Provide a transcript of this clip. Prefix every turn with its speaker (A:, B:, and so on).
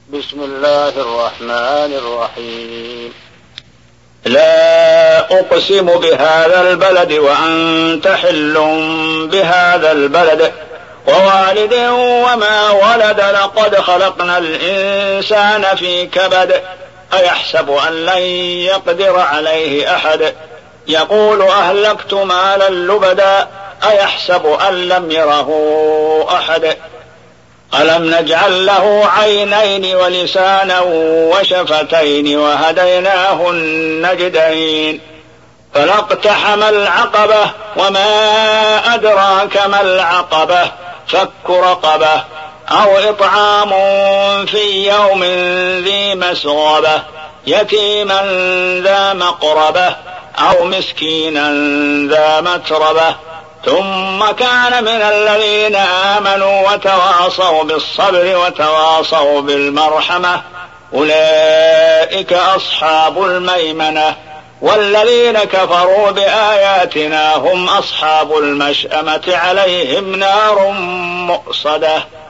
A: بسم الله الرحمن الرحيم. لا أقسم بهذا البلد وأنت حل بهذا البلد ووالد وما ولد لقد خلقنا الإنسان في كبد أيحسب أن لن يقدر عليه أحد يقول أهلكت مالا لبدا أيحسب أن لم يره أحد ألم نجعل له عينين ولسانا وشفتين وهديناه النجدين فلاقتحم العقبة وما أدراك ما العقبة فك رقبة أو إطعام في يوم ذي مسغبة يتيما ذا مقربة أو مسكينا ذا متربة ثم كان من الذين آمنوا وتواصوا بالصبر وتواصوا بالمرحمة أولئك أصحاب الميمنة والذين كفروا بآياتنا هم أصحاب المشأمة عليهم نار مؤصدة.